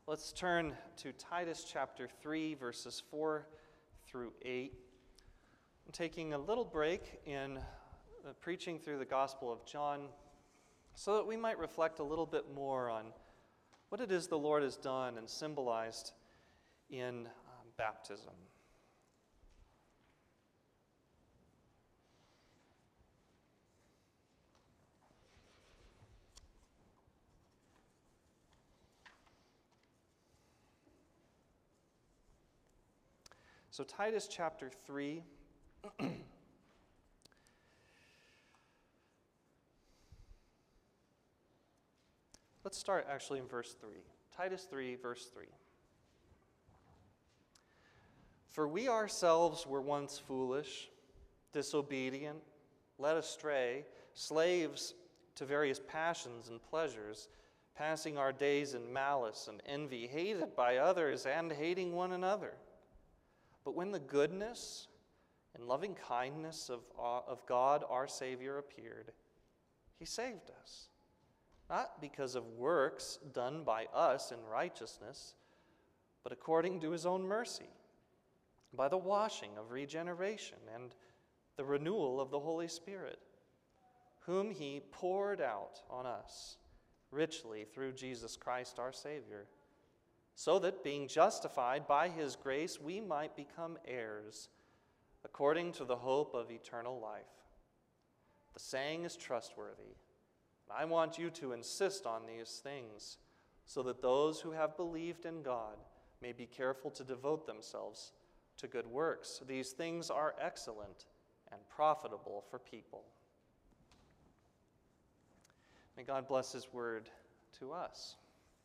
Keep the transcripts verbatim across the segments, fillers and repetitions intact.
Let's turn to Titus chapter three, verses four through eight. I'm taking a little break in uh, preaching through the Gospel of John so that we might reflect a little bit more on what it is the Lord has done and symbolized in um, baptism. So Titus chapter three, let's start actually in verse three. Titus three, verse three. For we ourselves were once foolish, disobedient, led astray, slaves to various passions and pleasures, passing our days in malice and envy, hated by others and hating one another. But when the goodness and loving kindness of, of God our Savior appeared, He saved us, not because of works done by us in righteousness, but according to His own mercy, by the washing of regeneration and the renewal of the Holy Spirit, whom He poured out on us richly through Jesus Christ our Savior, so that, being justified by His grace, we might become heirs, according to the hope of eternal life. The saying is trustworthy. I want you to insist on these things, so that those who have believed in God may be careful to devote themselves to good works. These things are excellent and profitable for people. May God bless His word to us.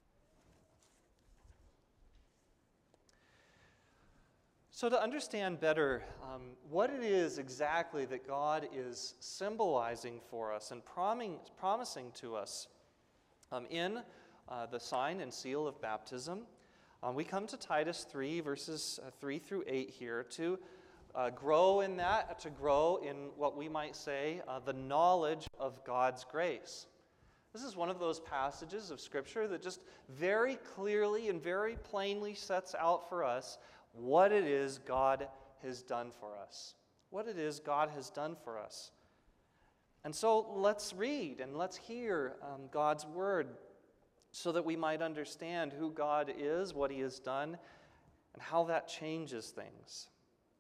So to understand better um, what it is exactly that God is symbolizing for us and prom- promising to us um, in uh, the sign and seal of baptism, um, we come to Titus three, verses uh, three through eight here to uh, grow in that, to grow in what we might say uh, the knowledge of God's grace. This is one of those passages of Scripture that just very clearly and very plainly sets out for us what it is God has done for us. What it is God has done for us. And so let's read and let's hear um, God's word so that we might understand who God is, what He has done, and how that changes things.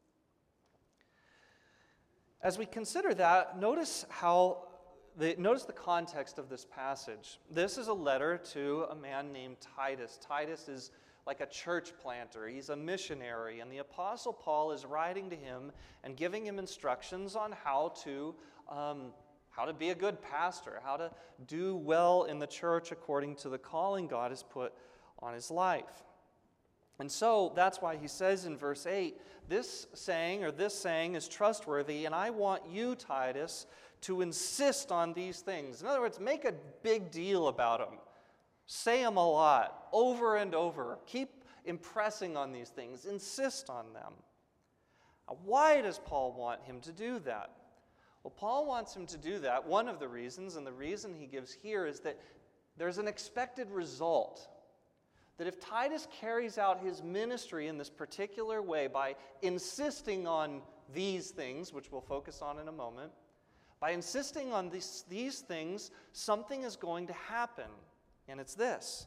As we consider that, notice how the, notice the context of this passage. This is a letter to a man named Titus. Titus is like a church planter. He's a missionary, and the Apostle Paul is writing to him and giving him instructions on how to um, how to be a good pastor, how to do well in the church according to the calling God has put on his life. And so that's why he says in verse eight, this saying or this saying is trustworthy, and I want you, Titus, to insist on these things. In other words, make a big deal about them. Say them a lot, over and over. Keep impressing on these things. Insist on them. Now, why does Paul want him to do that? Well, Paul wants him to do that. One of the reasons, and the reason he gives here, is that there's an expected result. That if Titus carries out his ministry in this particular way by insisting on these things, which we'll focus on in a moment, by insisting on these, these things, something is going to happen. And it's this: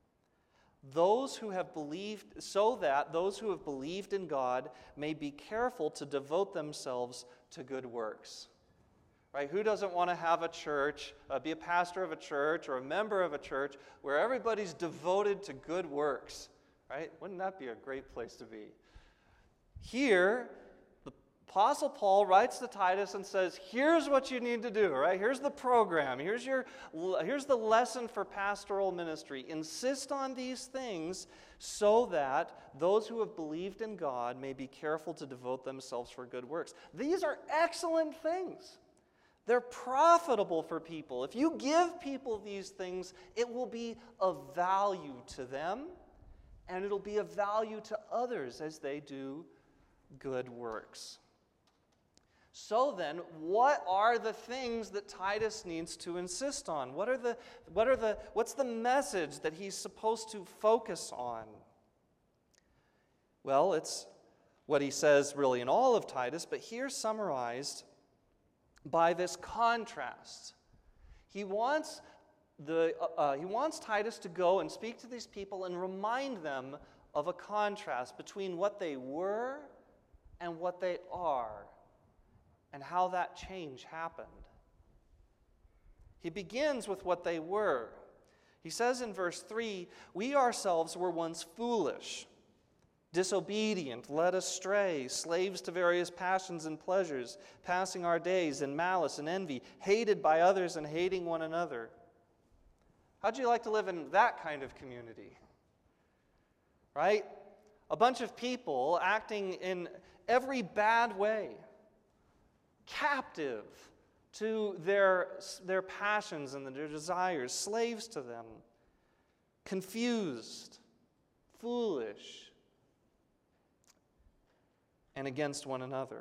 those who have believed, so that those who have believed in God may be careful to devote themselves to good works. Right? Who doesn't want to have a church, uh, be a pastor of a church or a member of a church where everybody's devoted to good works? Right? Wouldn't that be a great place to be? Here, the Apostle Paul writes to Titus and says, here's what you need to do, right? Here's the program. Here's your, here's the lesson for pastoral ministry. Insist on these things so that those who have believed in God may be careful to devote themselves for good works. These are excellent things. They're profitable for people. If you give people these things, it will be of value to them, and it'll be of value to others as they do good works. So then, what are the things that Titus needs to insist on? What are the, what are the, what's the message that he's supposed to focus on? Well, it's what he says really in all of Titus, but here summarized by this contrast. He wants the uh, he wants Titus to go and speak to these people and remind them of a contrast between what they were and what they are, and how that change happened. He begins with what they were. He says in verse three, "We ourselves were once foolish, disobedient, led astray, slaves to various passions and pleasures, passing our days in malice and envy, hated by others and hating one another." How'd you like to live in that kind of community? Right? A bunch of people acting in every bad way, captive to their, their passions and their desires, slaves to them, confused, foolish, and against one another.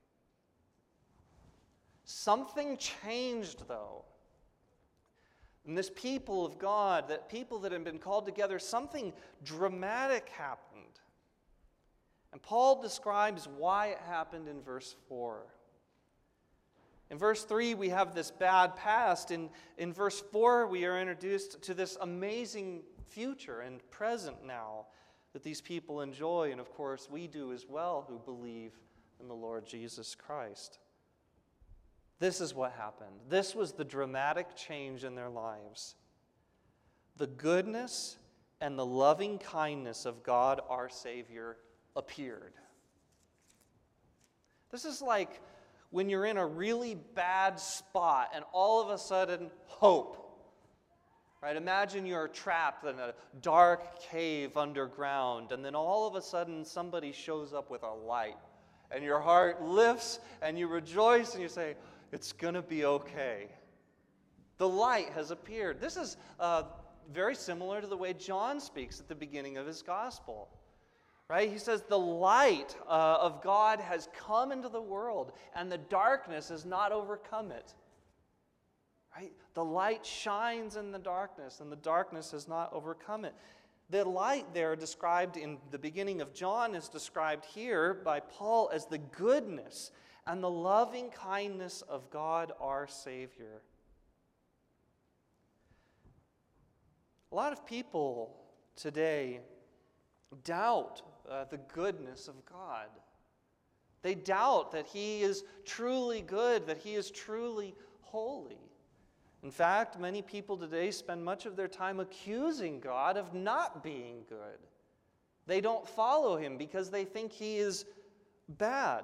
Something changed, though. And this people of God, that people that have been called together, something dramatic happened. And Paul describes why it happened in verse four. In verse three, we have this bad past. In, in verse four, we are introduced to this amazing future and present now that these people enjoy. And of course, we do as well who believe in the Lord Jesus Christ. This is what happened. This was the dramatic change in their lives. The goodness and the loving kindness of God our Savior appeared. This is like when you're in a really bad spot and all of a sudden, hope. Right? Imagine you're trapped in a dark cave underground, and then all of a sudden somebody shows up with a light, and your heart lifts and you rejoice and you say, "It's going to be okay." The light has appeared. This is uh, very similar to the way John speaks at the beginning of his gospel. Right? He says, the light uh, of God has come into the world, and the darkness has not overcome it. Right? The light shines in the darkness, and the darkness has not overcome it. The light there described in the beginning of John is described here by Paul as the goodness and the loving kindness of God our Savior. A lot of people today doubt uh, the goodness of God. They doubt that He is truly good, that He is truly holy. In fact, many people today spend much of their time accusing God of not being good. They don't follow Him because they think He is bad.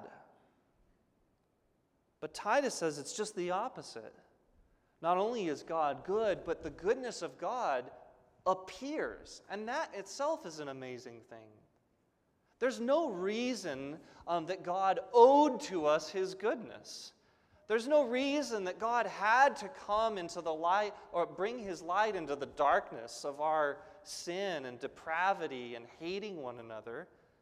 But Titus says it's just the opposite. Not only is God good, but the goodness of God appears. And that itself is an amazing thing. There's no reason um, that God owed to us His goodness. There's no reason that God had to come into the light or bring His light into the darkness of our sin and depravity and hating one another.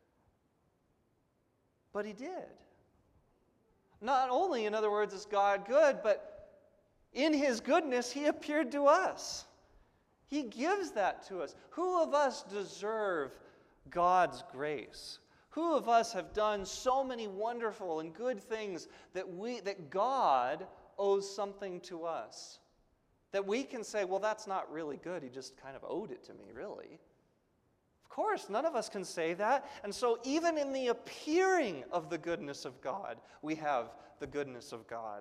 But He did. Not only, in other words, is God good, but in His goodness, He appeared to us. He gives that to us. Who of us deserve God's grace? Who of us have done so many wonderful and good things that we that God owes something to us? That we can say, well, that's not really good. He just kind of owed it to me, really. Of course, none of us can say that. And so even in the appearing of the goodness of God, we have the goodness of God.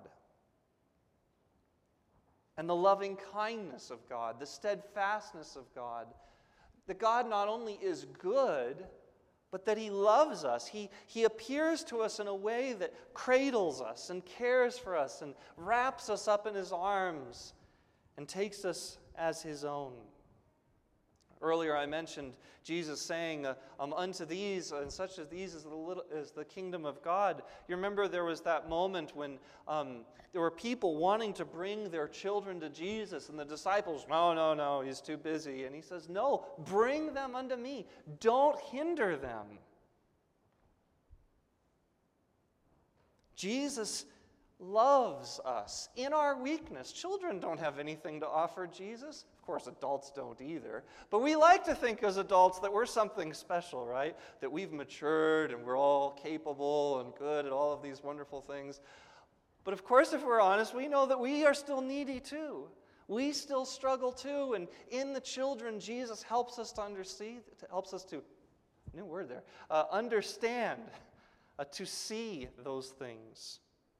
And the loving kindness of God, the steadfastness of God. That God not only is good, but that He loves us. He, he appears to us in a way that cradles us and cares for us and wraps us up in His arms and takes us as His own. Earlier I mentioned Jesus saying, uh, um, unto these and such as these is the, little, is the kingdom of God. You remember there was that moment when um, there were people wanting to bring their children to Jesus, and the disciples, no, no, no, He's too busy. And He says, no, bring them unto me. Don't hinder them. Jesus loves us in our weakness. Children don't have anything to offer Jesus. Of course, adults don't either. But we like to think as adults that we're something special, right? That we've matured and we're all capable and good at all of these wonderful things. But of course, if we're honest, we know that we are still needy too. We still struggle too. And in the children, Jesus helps us to understand, helps us to, new word there, uh, understand, uh, to see those things.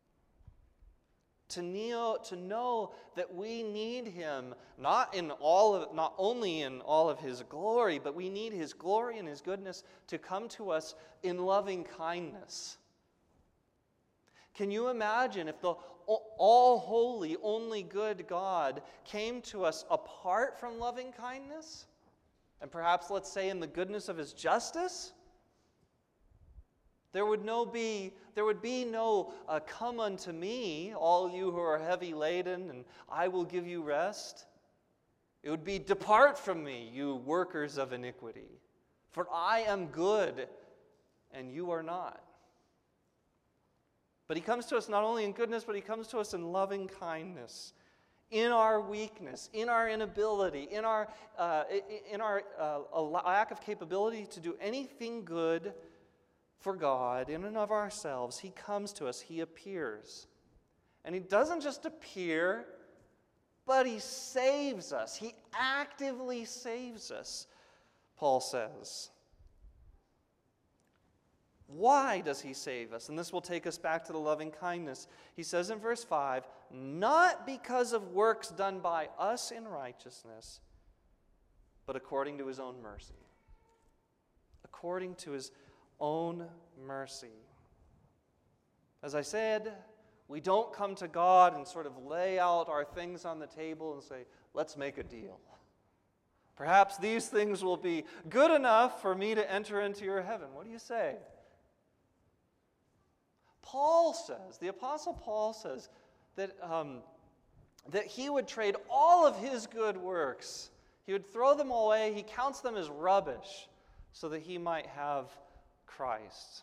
To know, to know that we need him, not in all of, not only in all of his glory, but we need his glory and his goodness to come to us in loving kindness. Can you imagine if the all-holy, only good God came to us apart from loving kindness? And perhaps, let's say, in the goodness of his justice? There would no be, there would be no uh, come unto me, all you who are heavy laden, and I will give you rest. It would be, depart from me, you workers of iniquity, for I am good, and you are not. But he comes to us not only in goodness, but he comes to us in loving kindness, in our weakness, in our inability, in our, uh, in our uh, lack of capability to do anything good for God, in and of ourselves. He comes to us, he appears. And he doesn't just appear, but he saves us. He actively saves us, Paul says. Why does he save us? And this will take us back to the loving kindness. He says in verse five, not because of works done by us in righteousness, but according to his own mercy. According to his own mercy. As I said, we don't come to God and sort of lay out our things on the table and say, let's make a deal. Perhaps these things will be good enough for me to enter into your heaven. What do you say? Paul says, the Apostle Paul says, that, um, that he would trade all of his good works. He would throw them away. He counts them as rubbish so that he might have Christ.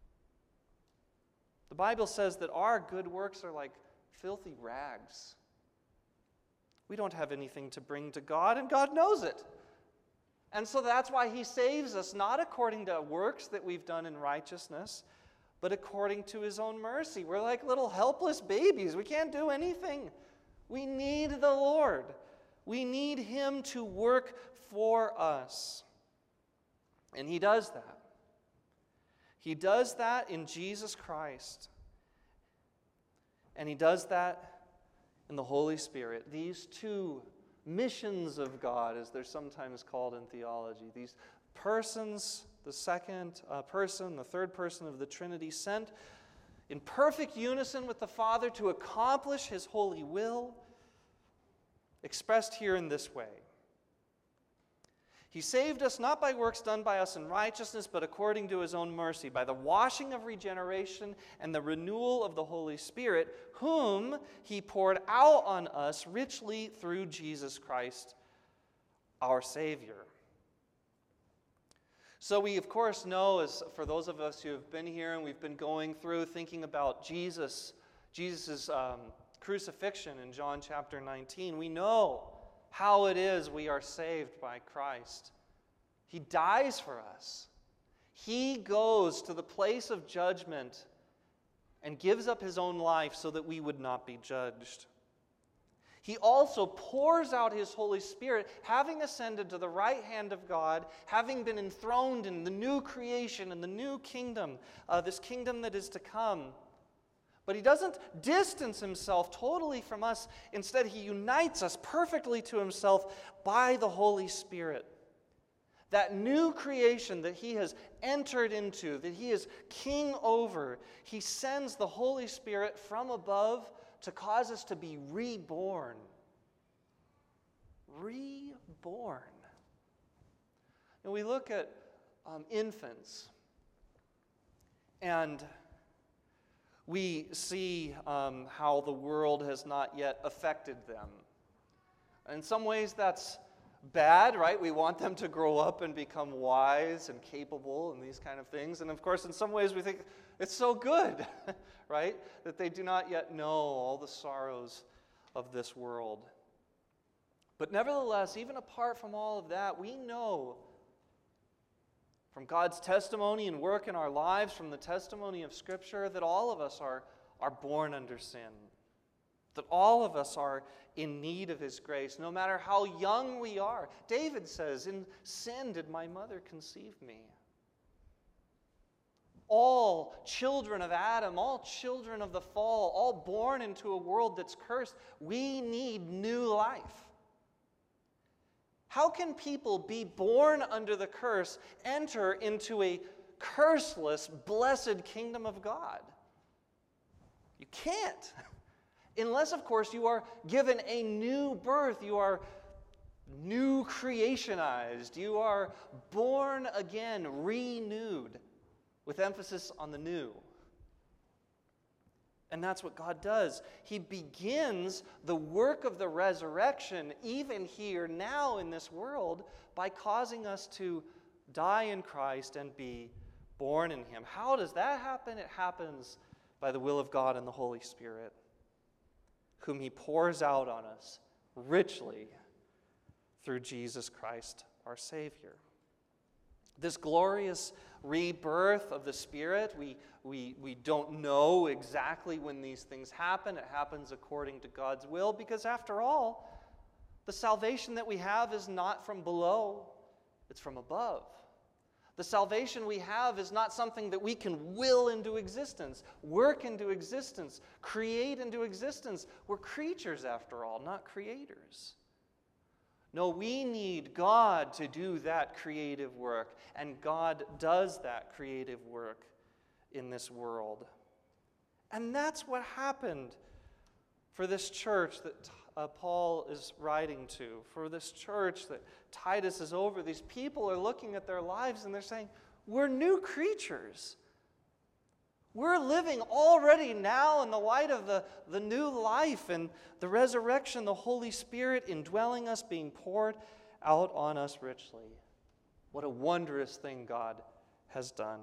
The Bible says that our good works are like filthy rags. We don't have anything to bring to God, and God knows it. And so that's why he saves us, not according to works that we've done in righteousness, but according to his own mercy. We're like little helpless babies. We can't do anything. We need the Lord. We need him to work for us. And he does that. He does that in Jesus Christ. And he does that in the Holy Spirit. These two missions of God, as they're sometimes called in theology, these persons, the second uh, person, the third person of the Trinity, sent in perfect unison with the Father to accomplish his holy will, expressed here in this way. He saved us not by works done by us in righteousness, but according to his own mercy, by the washing of regeneration and the renewal of the Holy Spirit, whom he poured out on us richly through Jesus Christ, our Savior. So we, of course, know, as for those of us who have been here and we've been going through thinking about Jesus, Jesus' um, crucifixion in John chapter nineteen, we know how it is we are saved by Christ. He dies for us. He goes to the place of judgment and gives up his own life so that we would not be judged. He also pours out his Holy Spirit, having ascended to the right hand of God, having been enthroned in the new creation and the new kingdom, uh, this kingdom that is to come. But he doesn't distance himself totally from us. Instead, he unites us perfectly to himself by the Holy Spirit. That new creation that he has entered into, that he is king over, he sends the Holy Spirit from above to cause us to be reborn. Reborn. And we look at um, infants, and we see um, how the world has not yet affected them. In some ways, that's bad, right? We want them to grow up and become wise and capable and these kind of things. And of course, in some ways we think it's so good, right? That they do not yet know all the sorrows of this world. But nevertheless, even apart from all of that, we know from God's testimony and work in our lives, from the testimony of Scripture, that all of us are, are born under sin. That all of us are in need of His grace, no matter how young we are. David says, "In sin did my mother conceive me." All children of Adam, all children of the fall, all born into a world that's cursed, we need new life. How can people be born under the curse enter into a curseless, blessed kingdom of God? You can't. Unless, of course, you are given a new birth. You are new creationized. You are born again, renewed, with emphasis on the new. And that's what God does. He begins the work of the resurrection, even here, now in this world, by causing us to die in Christ and be born in Him. How does that happen? It happens by the will of God and the Holy Spirit, whom He pours out on us richly through Jesus Christ, our Savior. This glorious rebirth of the Spirit, we, we, we don't know exactly when these things happen. It happens according to God's will, because after all, the salvation that we have is not from below, it's from above. The salvation we have is not something that we can will into existence, work into existence, create into existence. We're creatures, after all, not creators. No, we need God to do that creative work, and God does that creative work in this world. And that's what happened for this church that uh, Paul is writing to, for this church that Titus is over. These people are looking at their lives and they're saying, we're new creatures. We're living already now in the light of the, the new life and the resurrection, the Holy Spirit indwelling us, being poured out on us richly. What a wondrous thing God has done.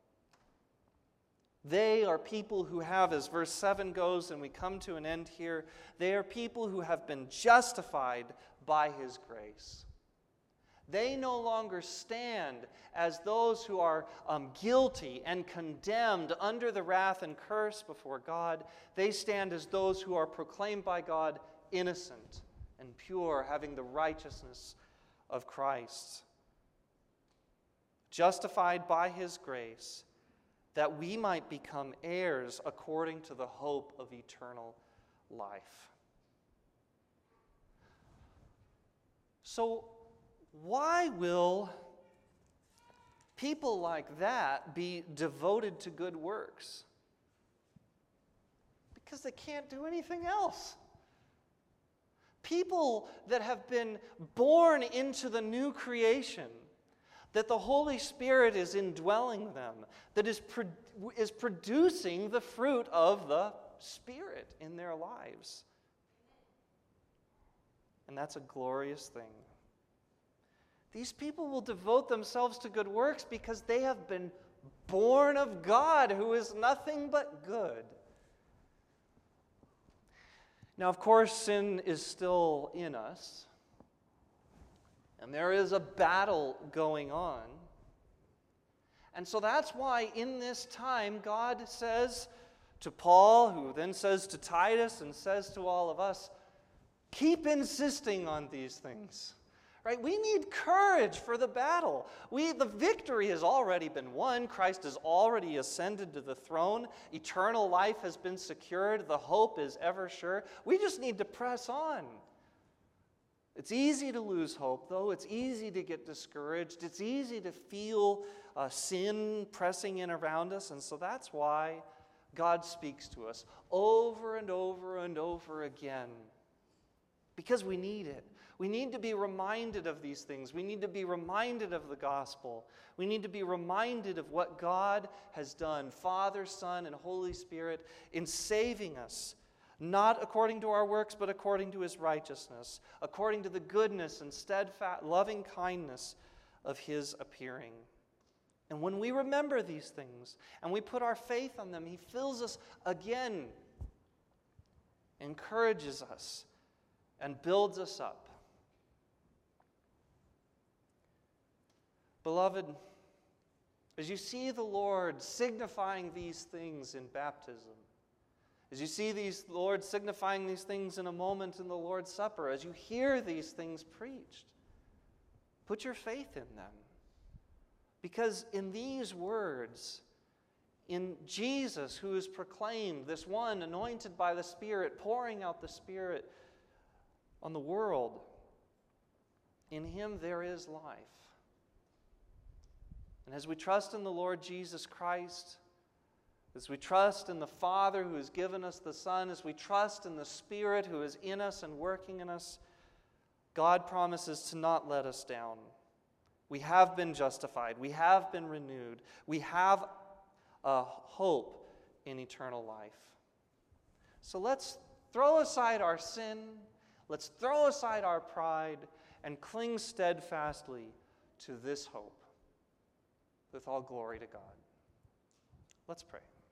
They are people who have, as verse seven goes, and we come to an end here, they are people who have been justified by His grace. They no longer stand as those who are um, guilty and condemned under the wrath and curse before God. They stand as those who are proclaimed by God innocent and pure, having the righteousness of Christ. Justified by His grace, that we might become heirs according to the hope of eternal life. So, why will people like that be devoted to good works? Because they can't do anything else. People that have been born into the new creation, that the Holy Spirit is indwelling them, that is, pro- is producing the fruit of the Spirit in their lives. And that's a glorious thing. These people will devote themselves to good works because they have been born of God, who is nothing but good. Now, of course, sin is still in us, and there is a battle going on. And so that's why in this time God says to Paul, who then says to Titus and says to all of us, keep insisting on these things. Right? We need courage for the battle. We, the victory has already been won. Christ has already ascended to the throne. Eternal life has been secured. The hope is ever sure. We just need to press on. It's easy to lose hope, though. It's easy to get discouraged. It's easy to feel uh, sin pressing in around us. And so that's why God speaks to us over and over and over again. Because we need it. We need to be reminded of these things. We need to be reminded of the gospel. We need to be reminded of what God has done, Father, Son, and Holy Spirit, in saving us, not according to our works, but according to his righteousness, according to the goodness and steadfast loving kindness of his appearing. And when we remember these things and we put our faith on them, he fills us again, encourages us, and builds us up. Beloved, as you see the Lord signifying these things in baptism, as you see these Lord signifying these things in a moment in the Lord's Supper, as you hear these things preached, put your faith in them. Because in these words, in Jesus who is proclaimed, this one anointed by the Spirit, pouring out the Spirit on the world, in him there is life. And as we trust in the Lord Jesus Christ, as we trust in the Father who has given us the Son, as we trust in the Spirit who is in us and working in us, God promises to not let us down. We have been justified. We have been renewed. We have a hope in eternal life. So let's throw aside our sin, let's throw aside our pride, and cling steadfastly to this hope with all glory to God. Let's pray.